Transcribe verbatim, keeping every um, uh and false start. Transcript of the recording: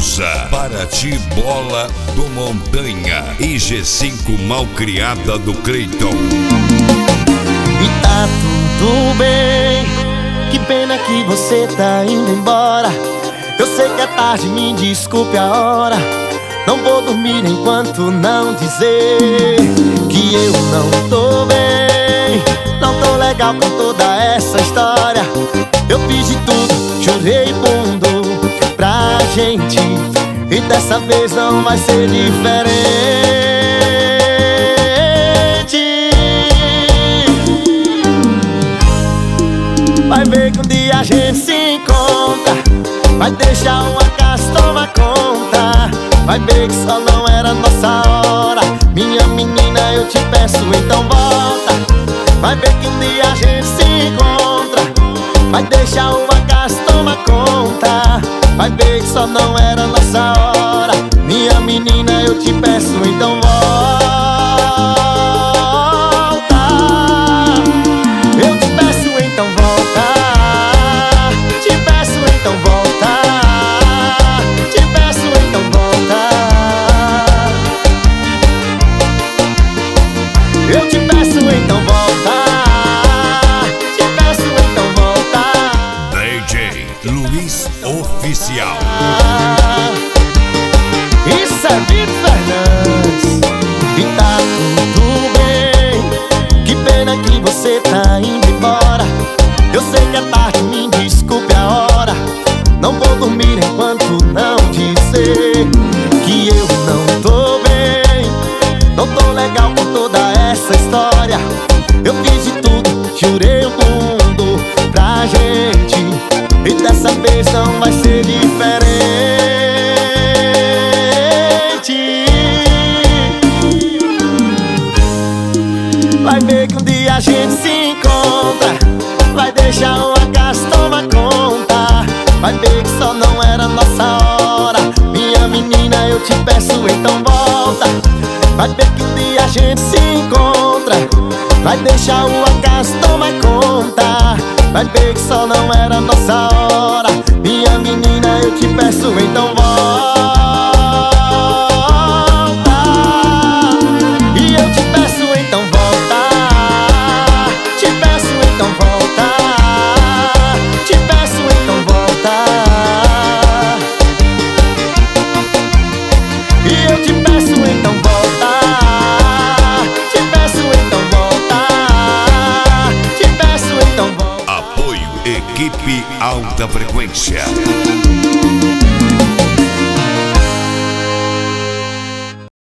Souza, Paraty Bola do Montanha e G cinco Malcriada do Cleiton. E tá tudo bem, que pena que você tá indo embora. Eu sei que é tarde, me desculpe a hora. Não vou dormir enquanto não dizer que eu não tô bem. Não tô legal com toda essa história. Eu fiz de tudo, chorei fundo pra gente, e dessa vez não vai ser diferente. Vai ver que um dia a gente se encontra. Vai deixar o acaso tomar conta. Vai ver que só não era nossa hora. Minha menina, eu te peço, então volta. Vai ver que um dia a gente se encontra. Vai deixar o acaso tomar conta. Vai ver que só não era nossa hora. Minha menina, eu te peço, então volta. Eu te peço, então volta. Te peço, então volta. Te peço, então volta. Eu te peço, então volta. Te peço, então volta. D J Luiz Oficial. Isso é Vitor Fernandes. E tá tudo bem, que pena que você tá indo embora. Eu sei que é tarde, me desculpe a hora. Não vou dormir enquanto não dizer que eu não tô bem. Não tô legal com toda essa história. Eu fiz de tudo, jurei o mundo pra gente, e dessa vez não vai ser diferente. Vai ver que um dia a gente se encontra. Vai deixar o acaso tomar conta. Vai ver que só não era nossa hora. Minha menina, eu te peço, então volta. Vai ver que um dia a gente se encontra. Vai deixar o acaso tomar conta. Vai ver que só não era nossa hora. Minha menina, eu te peço, então volta. E eu te peço, então volta. Te peço, então volta. Te peço, então volta. E eu te peço, então volta. Te peço, então volta. Te peço, então volta. Apoio Equipe Alta Frequência.